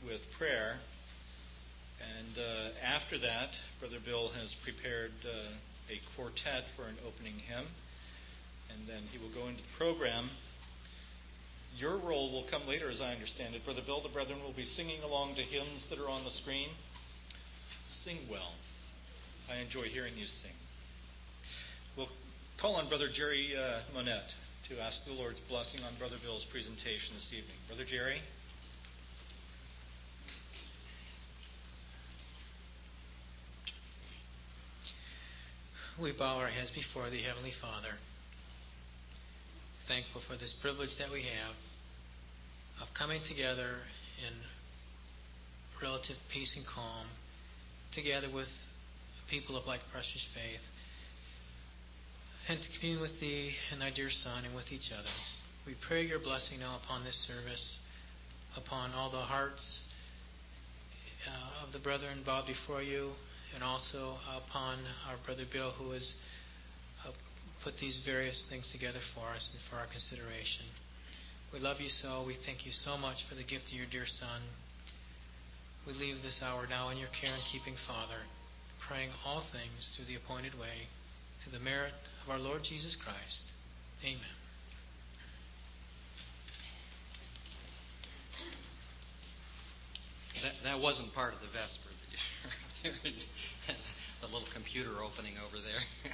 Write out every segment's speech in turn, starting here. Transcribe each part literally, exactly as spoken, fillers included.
with prayer. And uh, after that, Brother Bill has prepared uh, a quartet for an opening hymn. And then he will go into the program. Your role will come later, as I understand it. Brother Bill, the brethren will be singing along to hymns that are on the screen. Sing well. I enjoy hearing you sing. We'll call on Brother Jerry uh, Monette to ask the Lord's blessing on Brother Bill's presentation this evening. Brother Jerry? We bow our heads before the Heavenly Father, thankful for this privilege that we have of coming together in relative peace and calm, together with people of like precious faith, and to commune with Thee and Thy dear Son and with each other. We pray Your blessing now upon this service, upon all the hearts uh, of the brethren bowed before You, and also upon our Brother Bill, who has uh, put these various things together for us and for our consideration. We love You so. We thank You so much for the gift of Your dear Son. We leave this hour now in Your care and keeping, Father, praying all things through the appointed way, through the merit of our Lord Jesus Christ. Amen. That, that wasn't part of the Vesper. The little computer opening over there.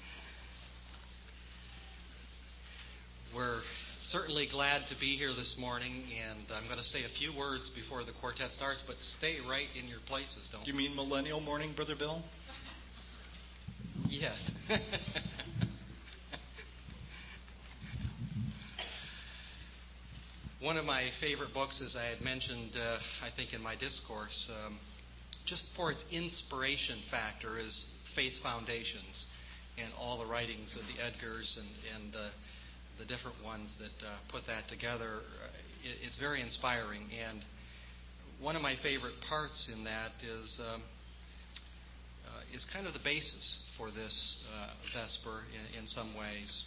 We're certainly glad to be here this morning, and I'm going to say a few words before the quartet starts, but stay right in your places, don't you? You mean millennial morning, Brother Bill? Yes. One of my favorite books, as I had mentioned, uh, I think in my discourse, um, just for its inspiration factor, is Faith Foundations, and all the writings of the Edgars and, and uh, the different ones that uh, put that together. Uh, it, it's very inspiring. And one of my favorite parts in that is um, uh, is kind of the basis for this uh, Vesper in, in some ways.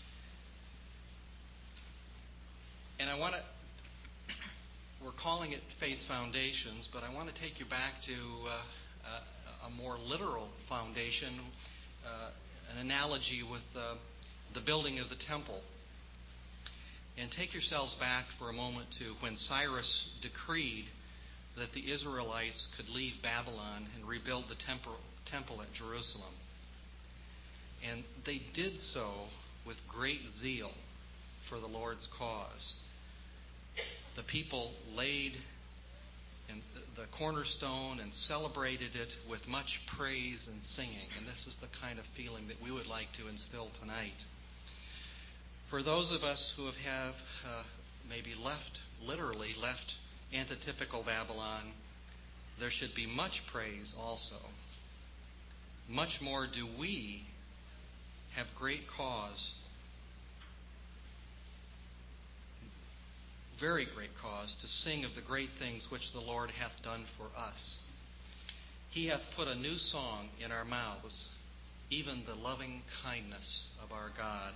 And I want to, we're calling it Faith Foundations, but I want to take you back to uh, a, a more literal foundation, uh, an analogy with uh, the building of the temple. And take yourselves back for a moment to when Cyrus decreed that the Israelites could leave Babylon and rebuild the temple, temple at Jerusalem. And they did so with great zeal for the Lord's cause. The people laid in the cornerstone and celebrated it with much praise and singing. And this is the kind of feeling that we would like to instill tonight. For those of us who have, have uh, maybe left, literally left antitypical Babylon, there should be much praise also. Much more do we have great cause, very great cause, to sing of the great things which the Lord hath done for us. He hath put a new song in our mouths, even the loving kindness of our God.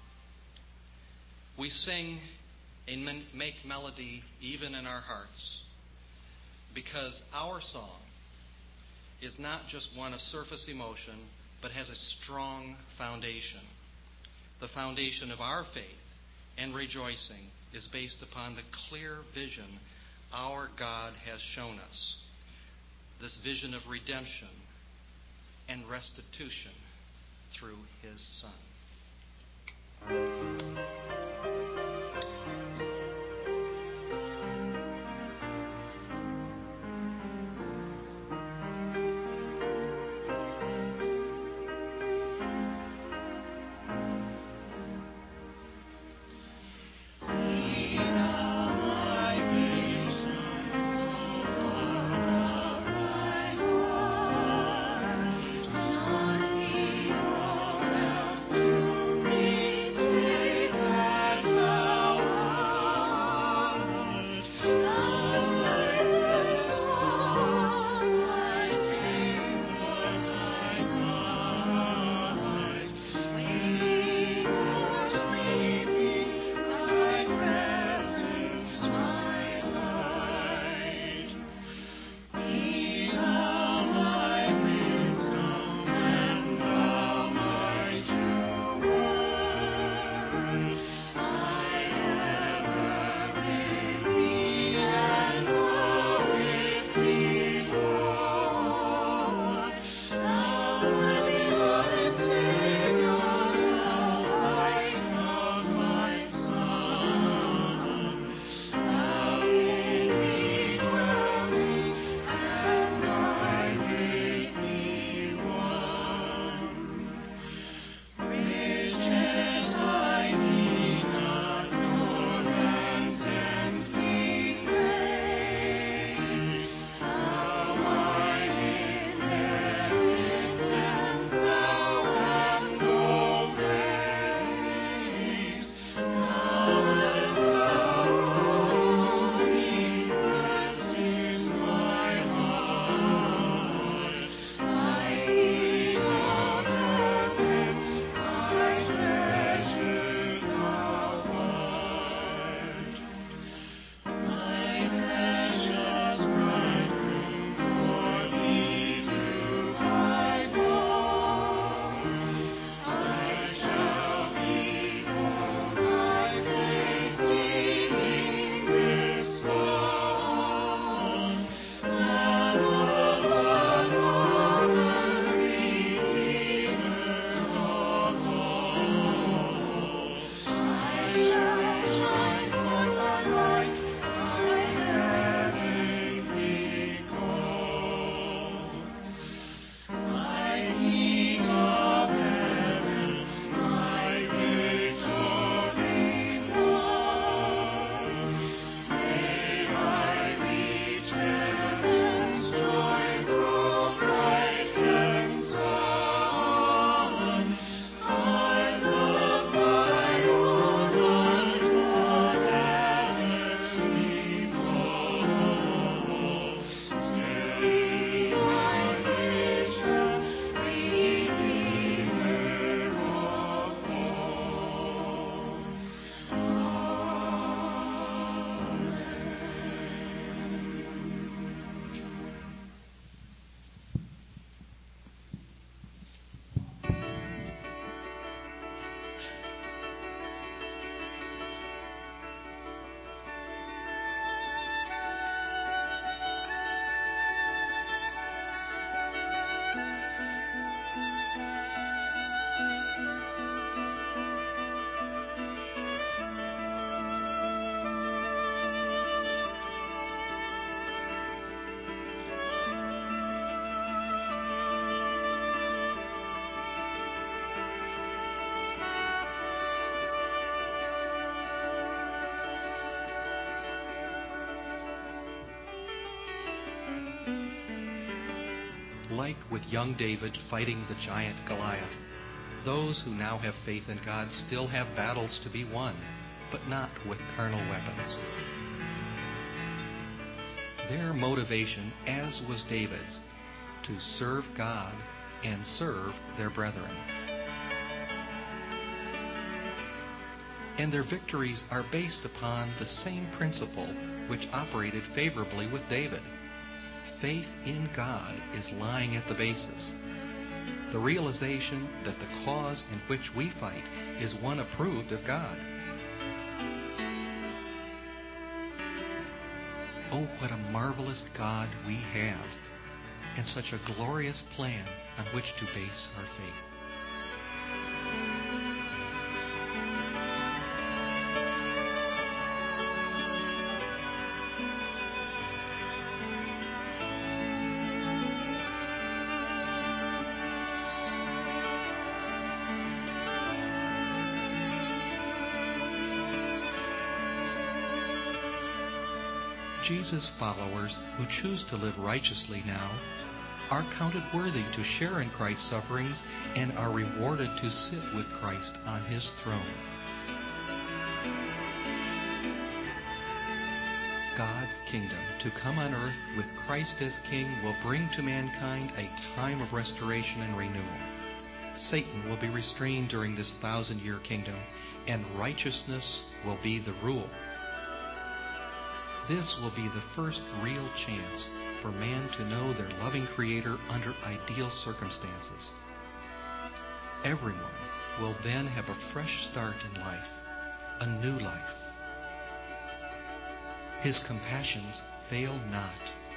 We sing and make melody even in our hearts, because our song is not just one of surface emotion, but has a strong foundation. The foundation of our faith and rejoicing is based upon the clear vision our God has shown us. This vision of redemption and restitution through His Son. Say like with young David fighting the giant Goliath. Those who now have faith in God still have battles to be won, but not with carnal weapons. Their motivation, as was David's, to serve God and serve their brethren. And their victories are based upon the same principle which operated favorably with David. Faith in God is lying at the basis. The realization that the cause in which we fight is one approved of God. Oh, what a marvelous God we have, and such a glorious plan on which to base our faith. Jesus' followers who choose to live righteously now are counted worthy to share in Christ's sufferings and are rewarded to sit with Christ on His throne. God's kingdom to come on earth with Christ as King will bring to mankind a time of restoration and renewal. Satan will be restrained during this thousand-year kingdom, and righteousness will be the rule. This will be the first real chance for man to know their loving Creator under ideal circumstances. Everyone will then have a fresh start in life, a new life. His compassions fail not.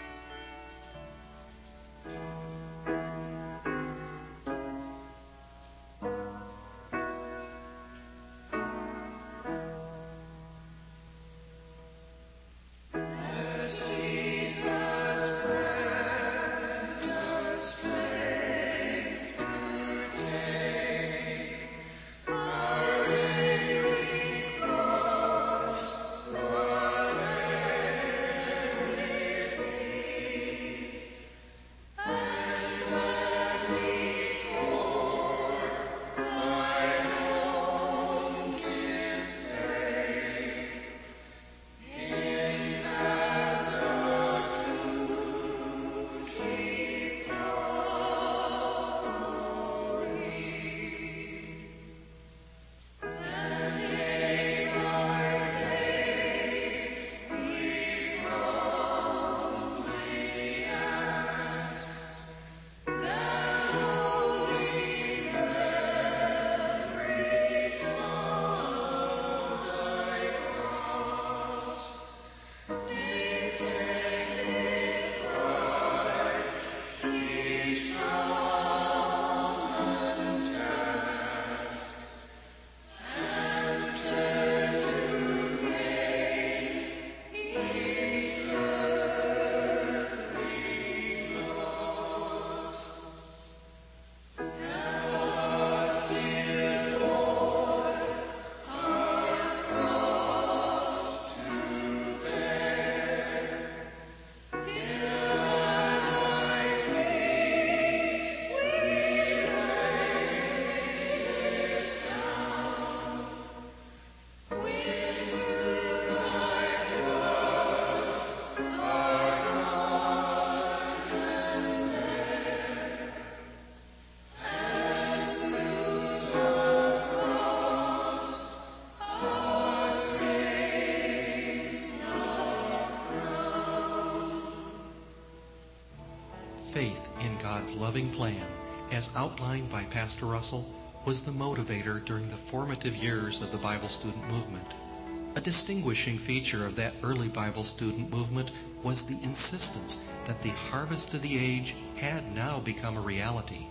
Faith in God's loving plan, as outlined by Pastor Russell, was the motivator during the formative years of the Bible student movement. A distinguishing feature of that early Bible student movement was the insistence that the harvest of the age had now become a reality.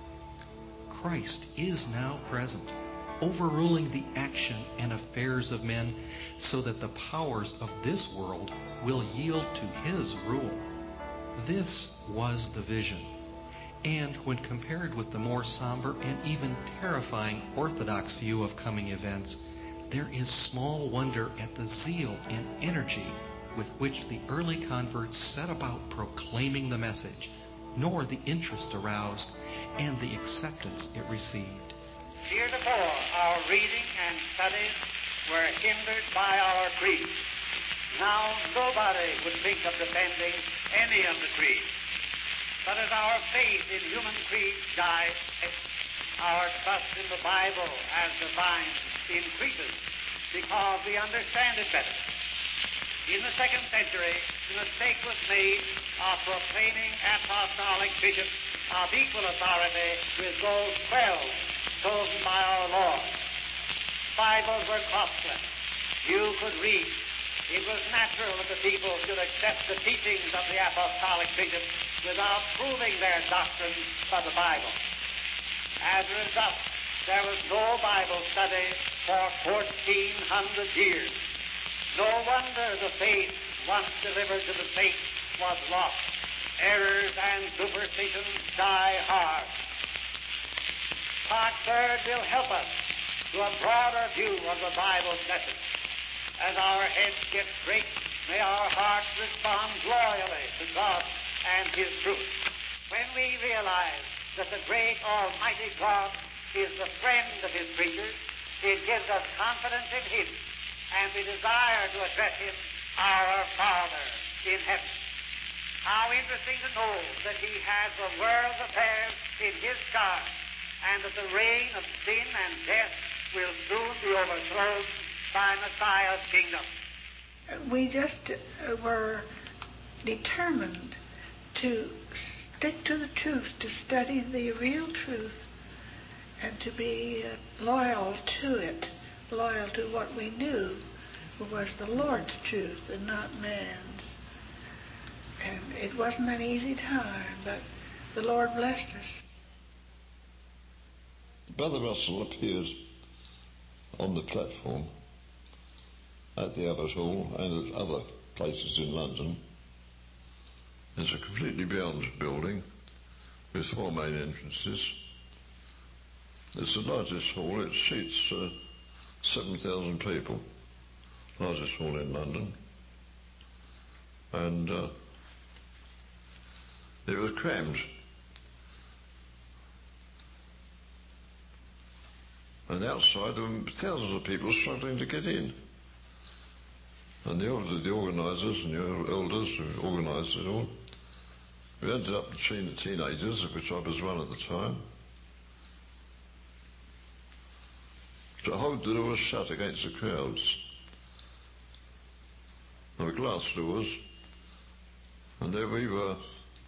Christ is now present, overruling the action and affairs of men, so that the powers of this world will yield to His rule. This was the vision. And when compared with the more somber and even terrifying orthodox view of coming events, there is small wonder at the zeal and energy with which the early converts set about proclaiming the message, nor the interest aroused and the acceptance it received. Heretofore, our reading and studies were hindered by our creed. Now nobody would think of defending any of the creeds. But as our faith in human creeds dies, our trust in the Bible as divine increases because we understand it better. In the second century, the mistake was made of proclaiming apostolic bishops of equal authority with those twelve chosen by our Lord. Bibles were costly. You could read. It was natural that the people should accept the teachings of the apostolic bishops without proving their doctrine by the Bible. As a result, there was no Bible study for fourteen hundred years. No wonder the faith once delivered to the saints was lost. Errors and superstitions die hard. Part third will help us to a broader view of the Bible's message. As our heads get straight, may our hearts respond loyally to God and His truth. When we realize that the great Almighty God is the friend of His creatures, it gives us confidence in Him, and we desire to address Him, our Father in heaven. How interesting to know that He has the world's affairs in His charge, and that the reign of sin and death will soon be overthrown by Messiah's kingdom. We just uh, were determined to stick to the truth, to study the real truth, and to be uh, loyal to it, loyal to what we knew was the Lord's truth and not man's. And it wasn't an easy time, but the Lord blessed us. Brother Russell appeared on the platform at the Abbot Hall and at other places in London. It's a completely round building with four main entrances. It's the largest hall. It seats uh, seven thousand people. Largest hall in London. And uh, it was crammed. And outside there were thousands of people struggling to get in. And the, older, the organisers and the elders who organised it all, we ended up between the teenagers, of which I was one at the time. The whole door was shut against the crowds. There were glass doors, and there we were,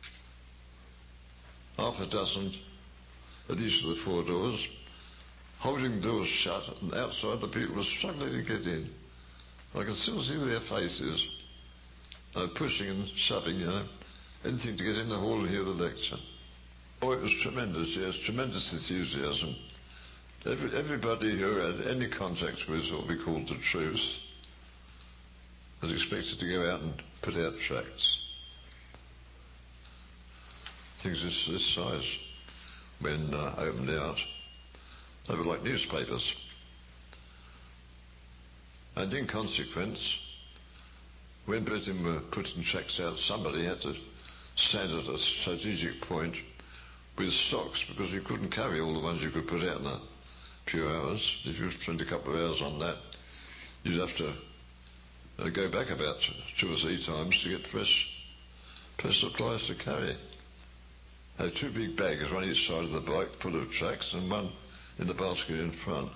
half a dozen at each of the four doors, holding doors shut, and outside the people were struggling to get in. I could still see their faces, uh, pushing and shoving, you know, anything to get in the hall and hear the lecture. Oh, it was tremendous, yes, tremendous enthusiasm. Every, everybody who had any contact with what we called the truth was expected to go out and put out tracts. Things this, this size, when uh, opened out, they were like newspapers. And in consequence, when Britain were putting tracts out, somebody had to stand at a strategic point with stocks, because you couldn't carry all the ones you could put out in a few hours. If you spent a couple of hours on that, you'd have to uh, go back about two or three times to get fresh, fresh supplies to carry. They had two big bags, one each side of the bike, full of tracts, and one in the basket in front.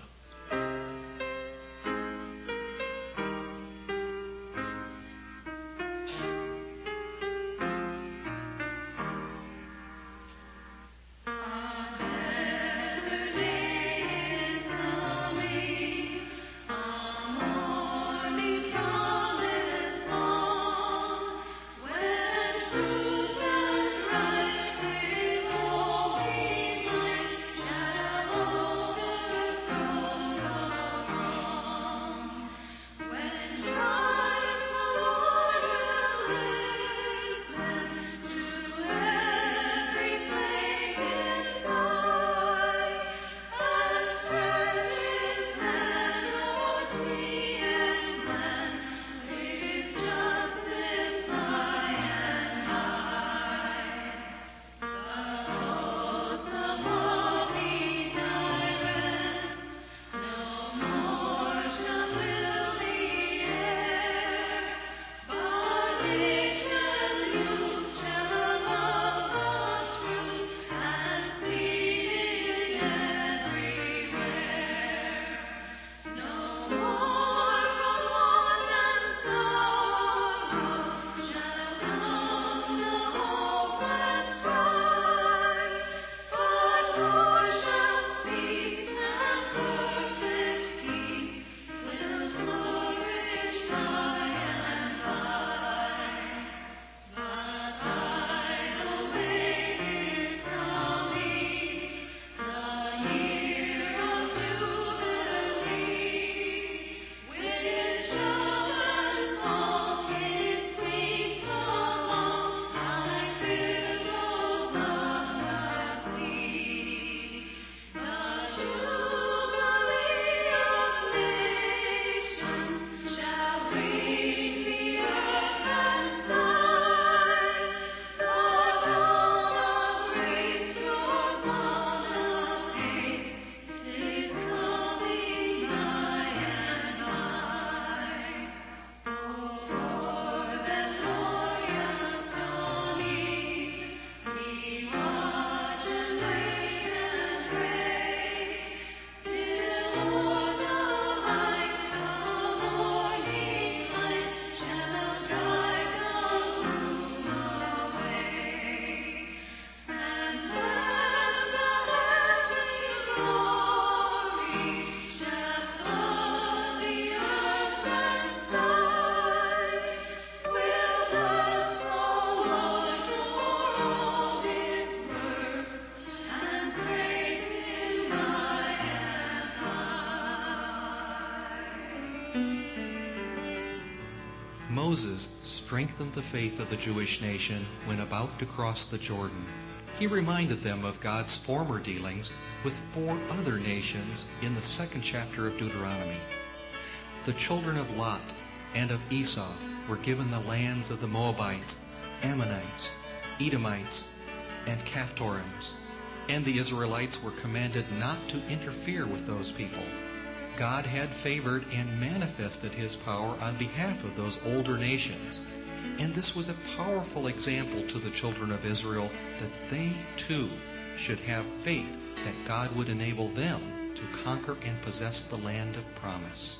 Moses strengthened the faith of the Jewish nation when about to cross the Jordan. He reminded them of God's former dealings with four other nations in the second chapter of Deuteronomy. The children of Lot and of Esau were given the lands of the Moabites, Ammonites, Edomites, and Caphtorims, and the Israelites were commanded not to interfere with those people. God had favored and manifested His power on behalf of those older nations, and this was a powerful example to the children of Israel that they too should have faith that God would enable them to conquer and possess the land of promise.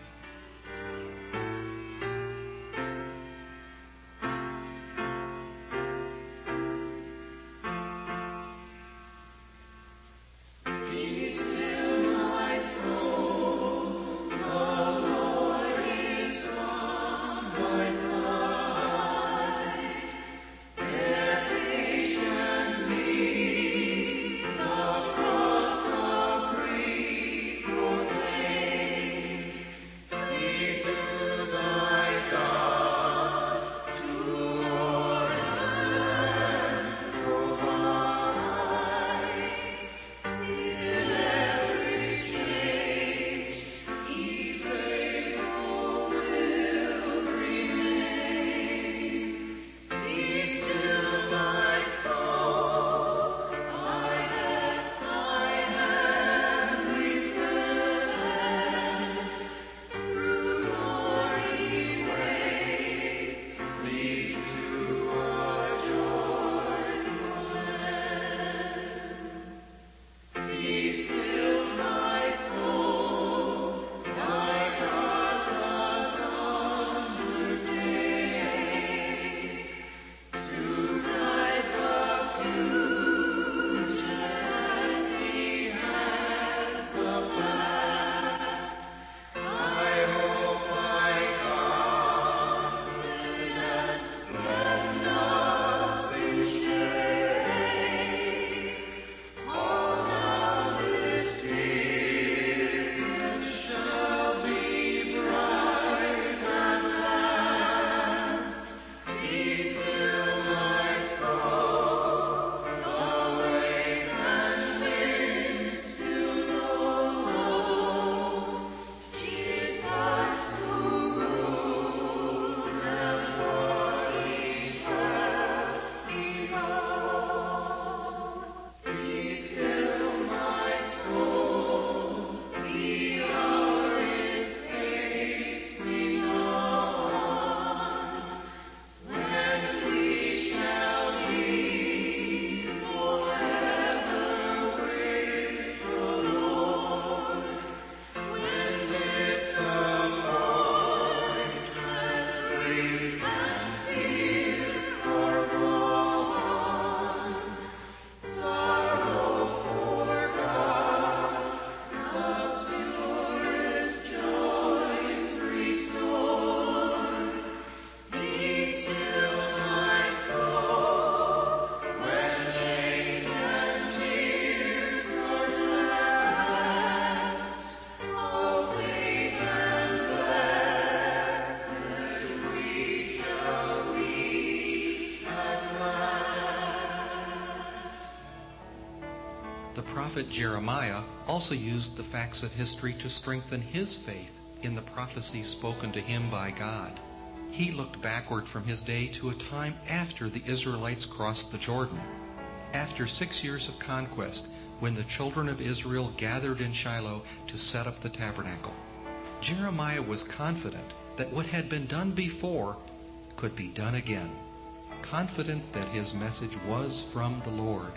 The prophet Jeremiah also used the facts of history to strengthen his faith in the prophecies spoken to him by God. He looked backward from his day to a time after the Israelites crossed the Jordan. After six years of conquest, when the children of Israel gathered in Shiloh to set up the tabernacle, Jeremiah was confident that what had been done before could be done again, confident that his message was from the Lord.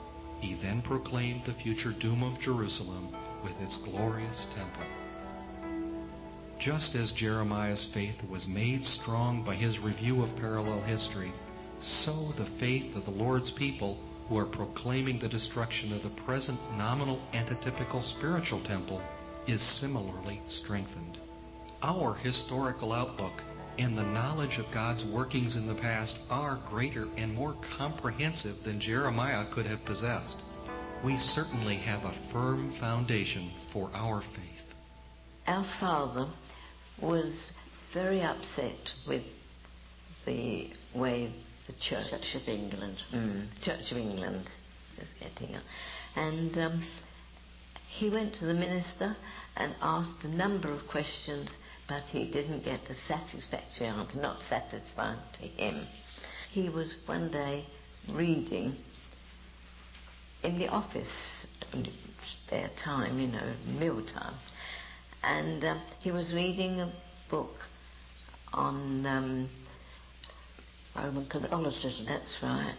He then proclaimed the future doom of Jerusalem with its glorious temple. Just as Jeremiah's faith was made strong by his review of parallel history, so the faith of the Lord's people who are proclaiming the destruction of the present nominal antitypical spiritual temple is similarly strengthened. Our historical outlook and the knowledge of God's workings in the past are greater and more comprehensive than Jeremiah could have possessed. We certainly have a firm foundation for our faith. Our father was very upset with the way the Church, Church of England. Mm, Church of England is getting on. And um, he went to the minister and asked a number of questions, but he didn't get a satisfactory answer, not satisfying to him. He was one day reading in the office, in spare time, you know, meal time, and um, he was reading a book on um, Roman Catholicism. That's right.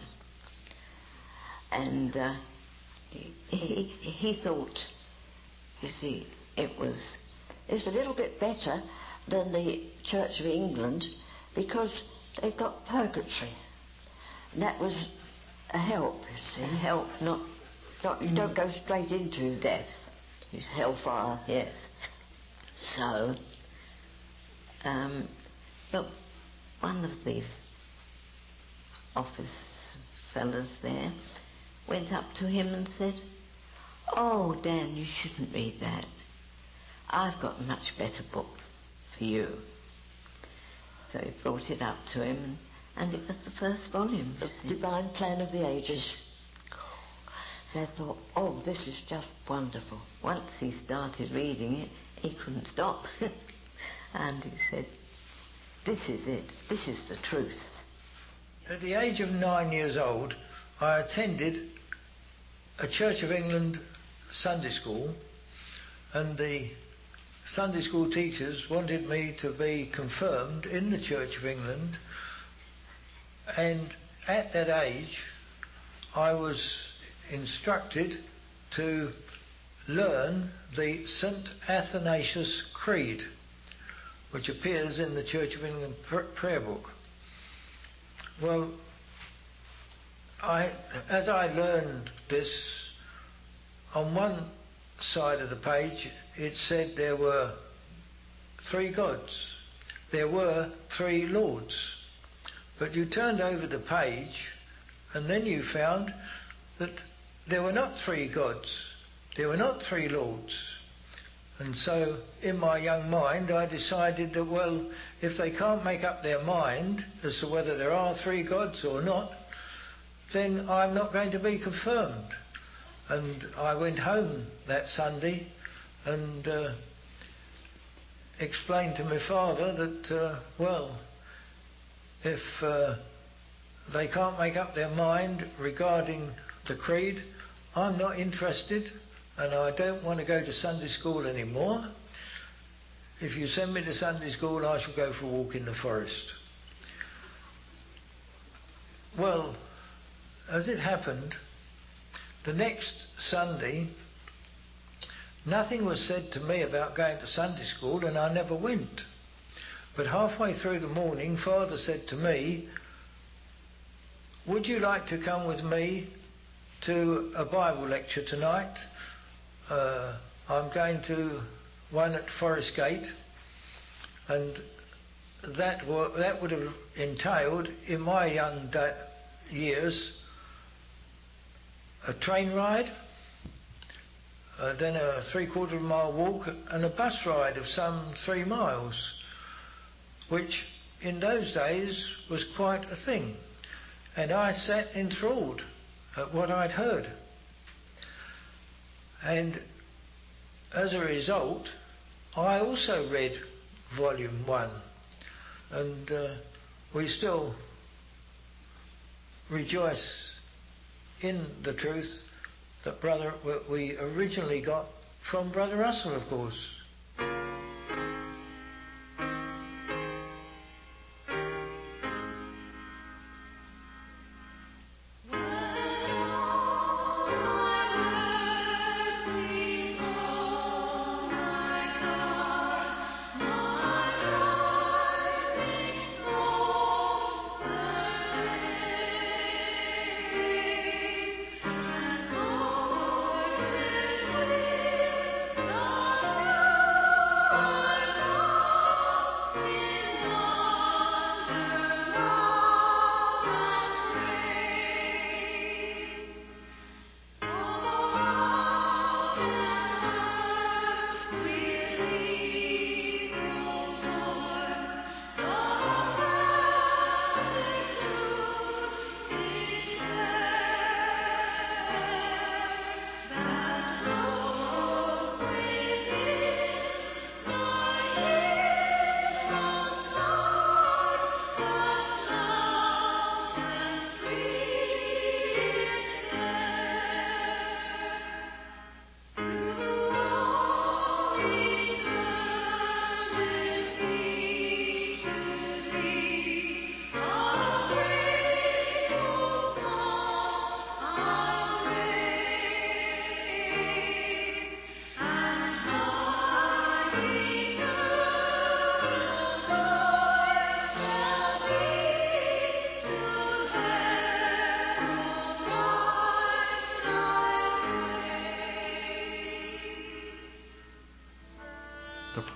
And uh, he, he he thought, you see, it was It's a little bit better than the Church of England because they've got purgatory. And that was a help, you see. a help, not Not, you don't go straight into death. It's hellfire. Yes. So, um, but one of the office fellas there went up to him and said, "Oh, Dan, you shouldn't read that. I've got a much better book for you." So he brought it up to him, and it was the first volume. The you see. Divine Plan of the Ages. And I thought, oh, this is just wonderful. Once he started reading it, he couldn't stop. And he said, "This is it. This is the truth." At the age of nine years old, I attended a Church of England Sunday school, and the Sunday school teachers wanted me to be confirmed in the Church of England, and at that age I was instructed to learn the Saint Athanasius Creed, which appears in the Church of England pr- prayer book. Well, I, as I learned this, on one side of the page it said there were three gods, there were three lords. But you turned over the page and then you found that there were not three gods, there were not three lords. And so in my young mind I decided that, well, if they can't make up their mind as to whether there are three gods or not, then I'm not going to be confirmed. And I went home that Sunday and uh, explained to my father that, uh, well, if uh, they can't make up their mind regarding the creed, I'm not interested and I don't want to go to Sunday school anymore. If you send me to Sunday school, I shall go for a walk in the forest. Well, as it happened, the next Sunday, nothing was said to me about going to Sunday school, and I never went. But halfway through the morning, Father said to me, "Would you like to come with me to a Bible lecture tonight? Uh, I'm going to one at Forest Gate," and that, wa- that would have entailed, in my young da- years, a train ride, uh, then a three-quarter of a mile walk, and a bus ride of some three miles, which in those days was quite a thing. And I sat enthralled at what I'd heard. And as a result, I also read volume one, and uh, we still rejoice in the truth that brother we originally got from Brother Russell, of course. Thank you.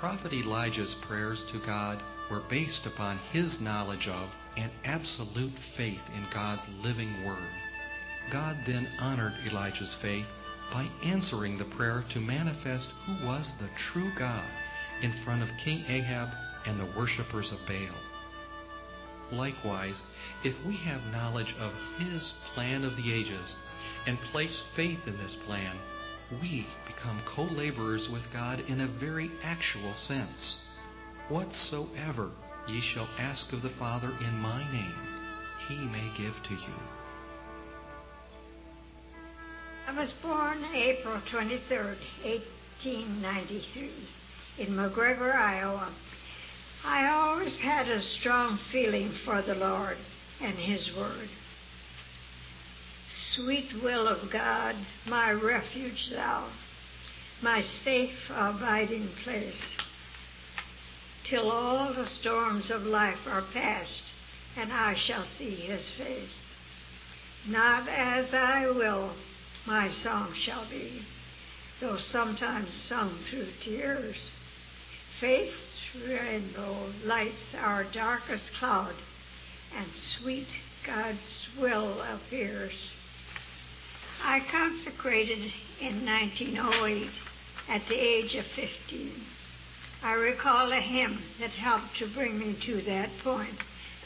prophet Elijah's prayers to God were based upon his knowledge of and absolute faith in God's living Word. God then honored Elijah's faith by answering the prayer to manifest who was the true God in front of King Ahab and the worshippers of Baal. Likewise, if we have knowledge of His plan of the ages and place faith in this plan, we become co-laborers with God in a very actual sense. Whatsoever ye shall ask of the Father in my name, He may give to you. I was born April twenty-third, eighteen ninety-three, in McGregor, Iowa. I always had a strong feeling for the Lord and His Word. Sweet will of God, my refuge thou, my safe abiding place, till all the storms of life are past, and I shall see His face. Not as I will, my song shall be, though sometimes sung through tears. Faith's rainbow lights our darkest cloud, and sweet God's will appears. I consecrated in nineteen oh eight at the age of fifteen. I recall a hymn that helped to bring me to that point.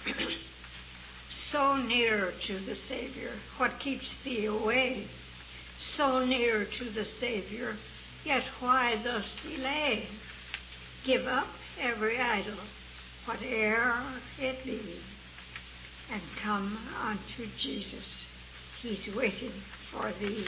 So near to the Savior, what keeps thee away? So near to the Savior, yet why thus delay? Give up every idol, whate'er it be, and come unto Jesus. He's waiting for thee.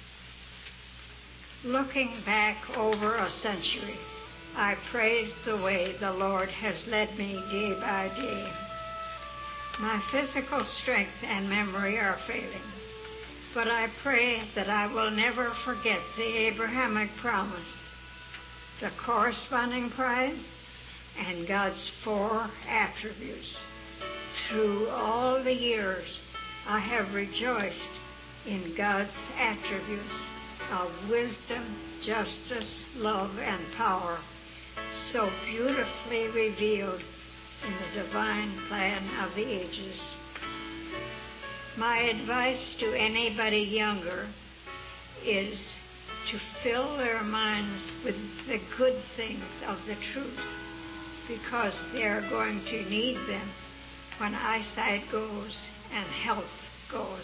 Looking back over a century, I praise the way the Lord has led me day by day. My physical strength and memory are failing, but I pray that I will never forget the Abrahamic promise, the corresponding prize, and God's four attributes. Through all the years, I have rejoiced in God's attributes of wisdom, justice, love, and power, so beautifully revealed in the divine plan of the ages. My advice to anybody younger is to fill their minds with the good things of the truth, because they are going to need them when eyesight goes and health goes.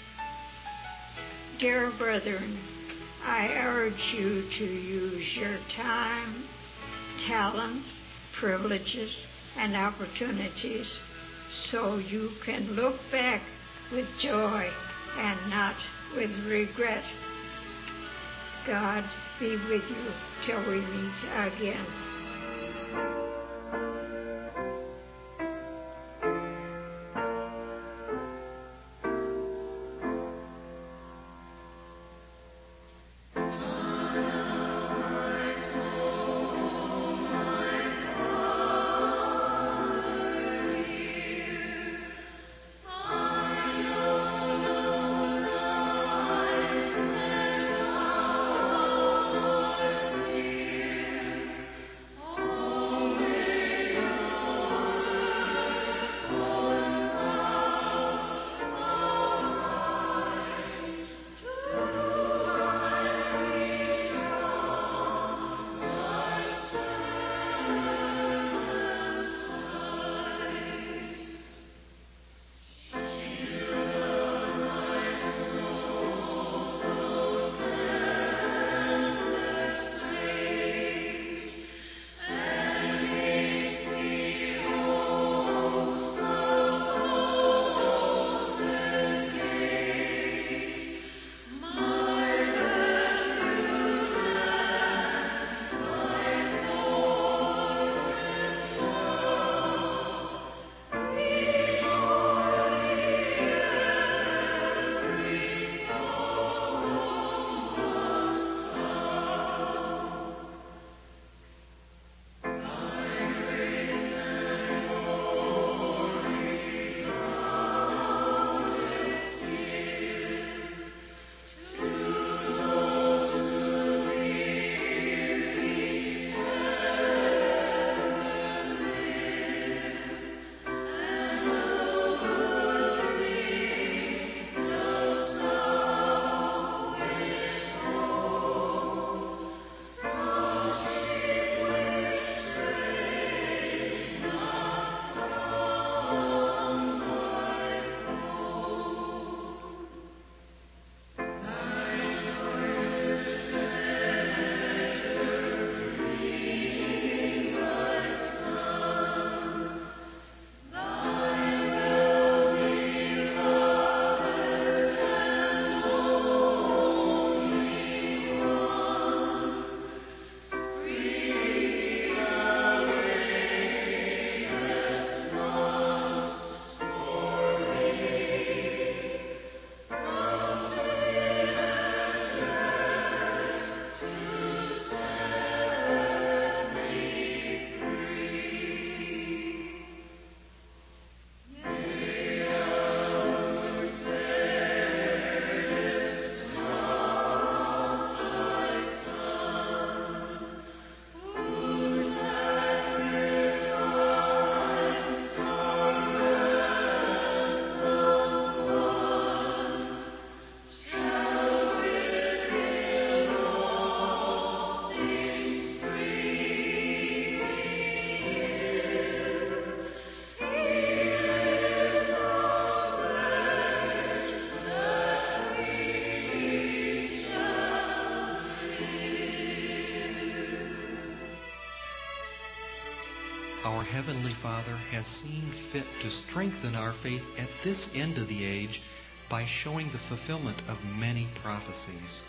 Dear brethren, I urge you to use your time, talent, privileges, and opportunities so you can look back with joy and not with regret. God be with you till we meet again. Oh Heavenly Father has seen fit to strengthen our faith at this end of the age by showing the fulfillment of many prophecies.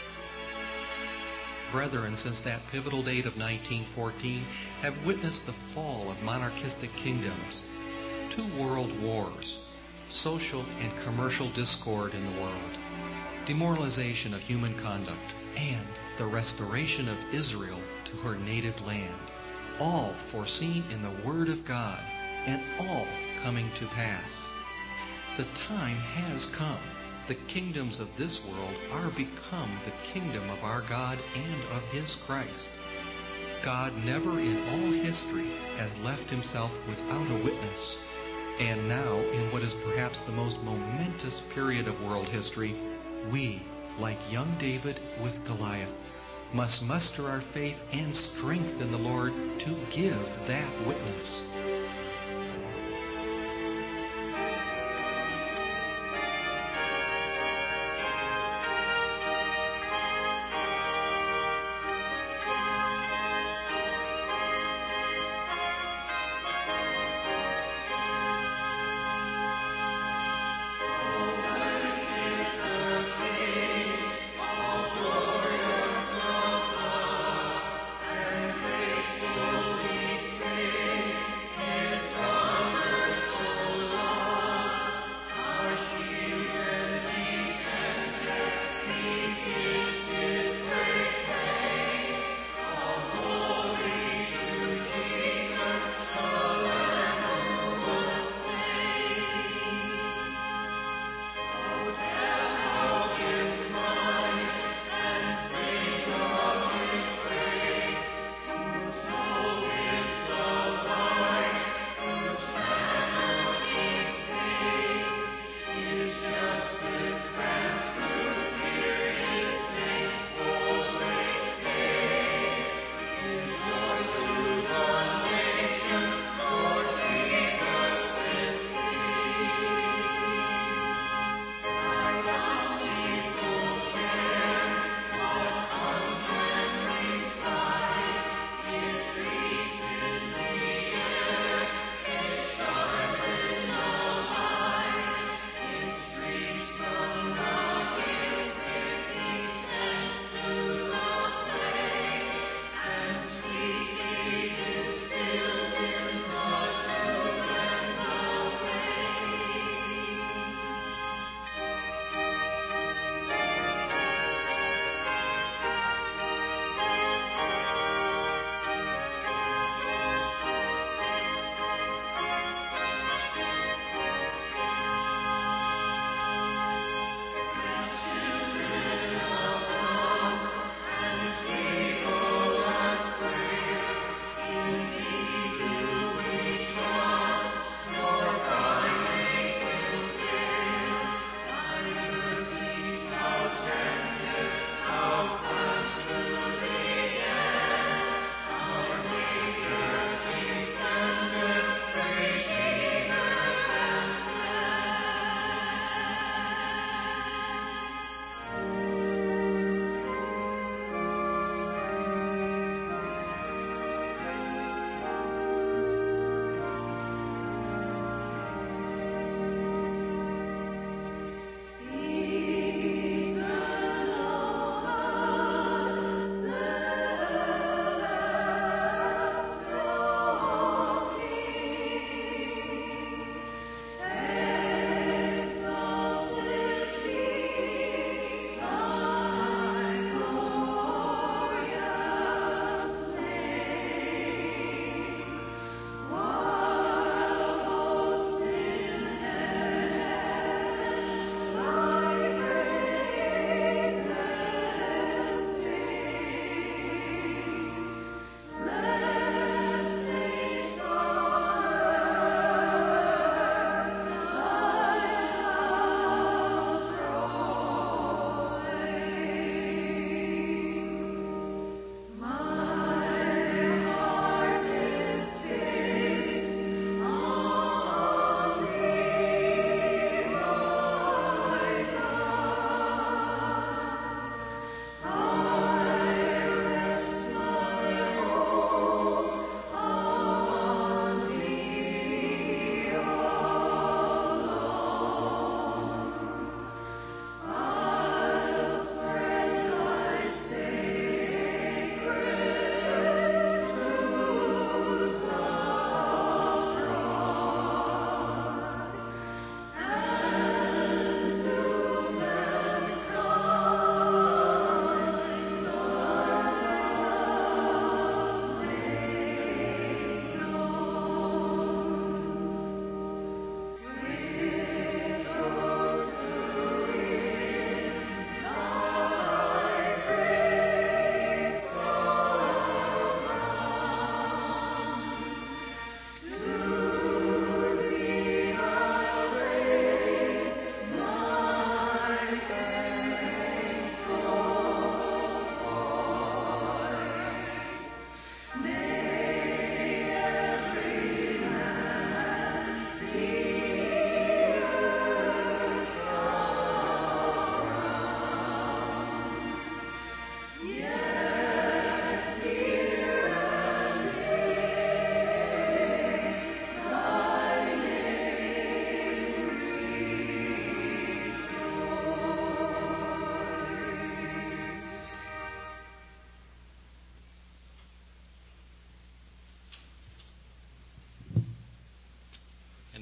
Brethren, since that pivotal date of nineteen fourteen, have witnessed the fall of monarchistic kingdoms, two world wars, social and commercial discord in the world, demoralization of human conduct, and the restoration of Israel to her native land, all foreseen in the Word of God, and all coming to pass. The time has come. The kingdoms of this world are become the kingdom of our God and of His Christ. God never in all history has left Himself without a witness. And now, in what is perhaps the most momentous period of world history, we, like young David with Goliath, must muster our faith and strength in the Lord to give that witness.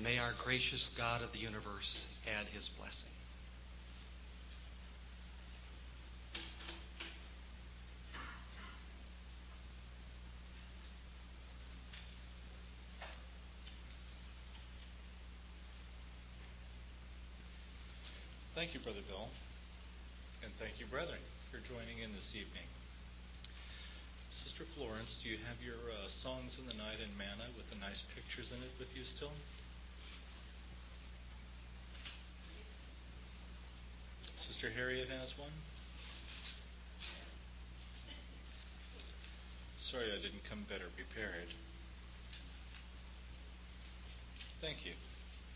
may our gracious God of the universe add his blessing. Thank you, Brother Bill. And thank you, brethren, for joining in this evening. Sister Florence, do you have your uh, Songs in the Night and Manna with the nice pictures in it with you still? Sister Harriet has one? Sorry I didn't come better prepared. Thank you.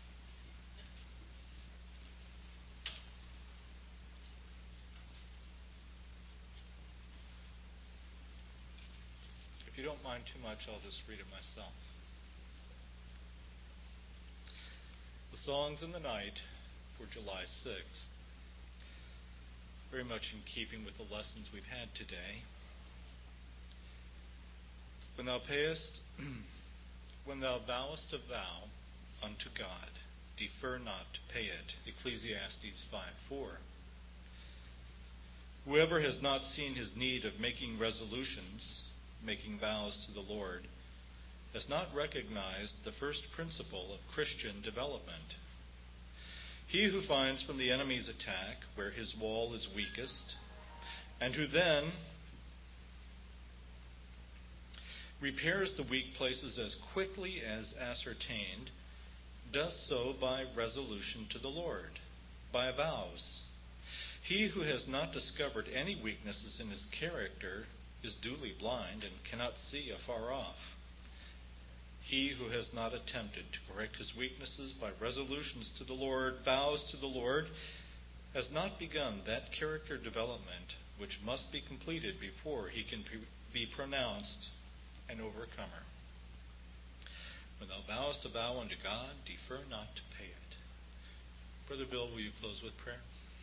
If you don't mind too much, I'll just read it myself. The Songs in the Night for July sixth. Very much in keeping with the lessons we've had today. When thou payest, when thou vowest a vow unto God, defer not to pay it. Ecclesiastes five four. Whoever has not seen his need of making resolutions, making vows to the Lord, has not recognized the first principle of Christian development. He who finds from the enemy's attack where his wall is weakest, and who then repairs the weak places as quickly as ascertained, does so by resolution to the Lord, by vows. He who has not discovered any weaknesses in his character is duly blind and cannot see afar off. He who has not attempted to correct his weaknesses by resolutions to the Lord, vows to the Lord, has not begun that character development which must be completed before he can be pronounced an overcomer. When thou vowest a vow unto God, defer not to pay it. Brother Bill, will you close with prayer?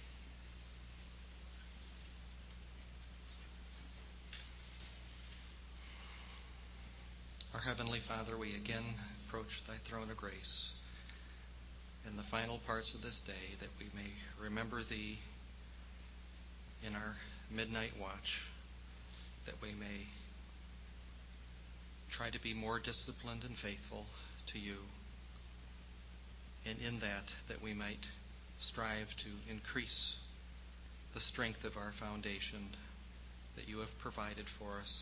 Our Heavenly Father, we again approach thy throne of grace in the final parts of this day, that we may remember thee in our midnight watch, that we may try to be more disciplined and faithful to you, and in that, that we might strive to increase the strength of our foundation that you have provided for us,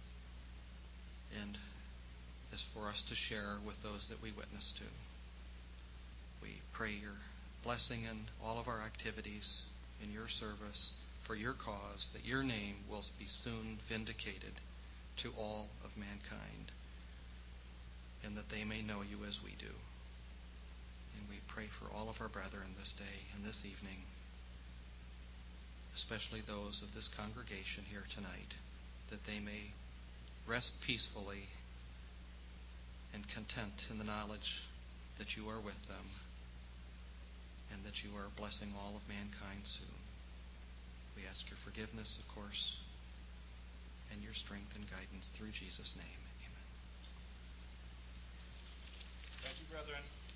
and is for us to share with those that we witness to. We pray your blessing in all of our activities in your service for your cause, that your name will be soon vindicated to all of mankind, and that they may know you as we do. And we pray for all of our brethren this day and this evening, especially those of this congregation here tonight, that they may rest peacefully and content in the knowledge that you are with them, and that you are blessing all of mankind soon. We ask your forgiveness, of course, and your strength and guidance through Jesus' name. Amen. Thank you, brethren.